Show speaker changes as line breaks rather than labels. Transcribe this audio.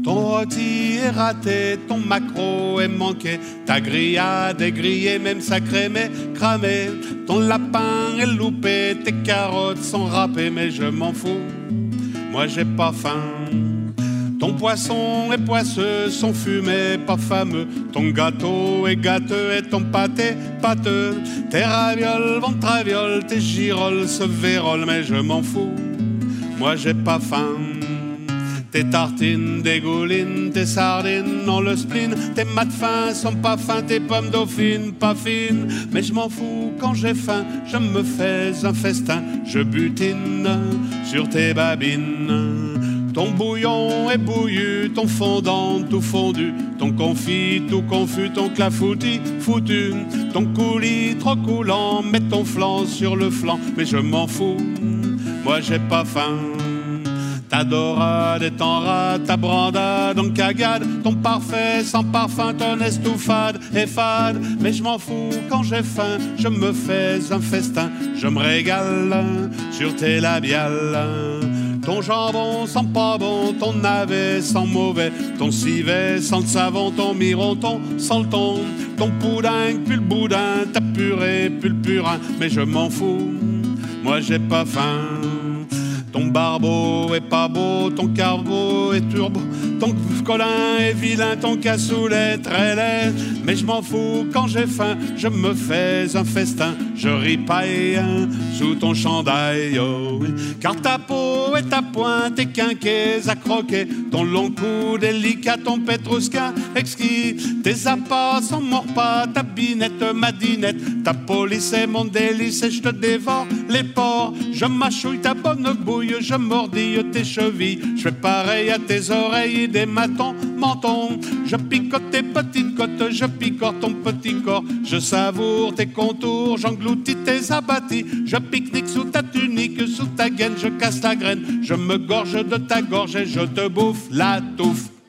Ton rôti est raté, ton maquereau est manqué, ta grillade est grillée, même sacrée mais cramée. Ton lapin est loupé, tes carottes sont râpées, mais je m'en fous, moi j'ai pas faim. Ton poisson est poisseux, son fumet pas fameux, ton gâteau est gâteux et ton pâté pâteux. Tes ravioles vont travioles, tes girolles se vérolent, mais je m'en fous, moi j'ai pas faim. Tes tartines dégoulinent, tes sardines ont le spleen, tes mat fins sont pas fins, tes pommes dauphines pas fines. Mais je m'en fous quand j'ai faim, je me fais un festin, je butine sur tes babines. Ton bouillon est bouillu, ton fondant tout fondu, ton confit tout confus, ton clafoutis foutu, ton coulis trop coulant, mets ton flanc sur le flanc, mais je m'en fous, moi j'ai pas faim. Ta dorade est en rade, ta brandade en cagade, ton parfait sans parfum, ton estouffade est fade. Mais je m'en fous quand j'ai faim, je me fais un festin, je me régale sur tes labiales. Ton jambon sent pas bon, ton navet sent mauvais, ton civet sent le savon, ton mironton sent le thon, ton poudingue pue le boudin, ta purée pue le purin. Mais je m'en fous, moi j'ai pas faim. Ton barbeau est pas beau, ton carbo est turbo, ton colin est vilain, ton cassoulet très laid. Mais je m'en fous quand j'ai faim, je me fais un festin, je ripaille sous ton chandail. Oh. Car ta peau est à pointe, tes quinquets à croquer, ton long cou délicat, ton pétrousquin exquis, tes appâts sont morts pas, ta binette, ma dinette, ta police est mon délice et je te dévore les porcs. Je mâchouille ta bonne bouille, je mordille tes chevilles, je fais pareil à tes oreilles, des matons, menton. Je picote tes petites côtes, je picore ton petit corps, je savoure tes contours, j'engloutis tes abattis, je pique-nique sous ta tunique, sous ta gaine, je casse la graine, je me gorge de ta gorge et je te bouffe la touffe.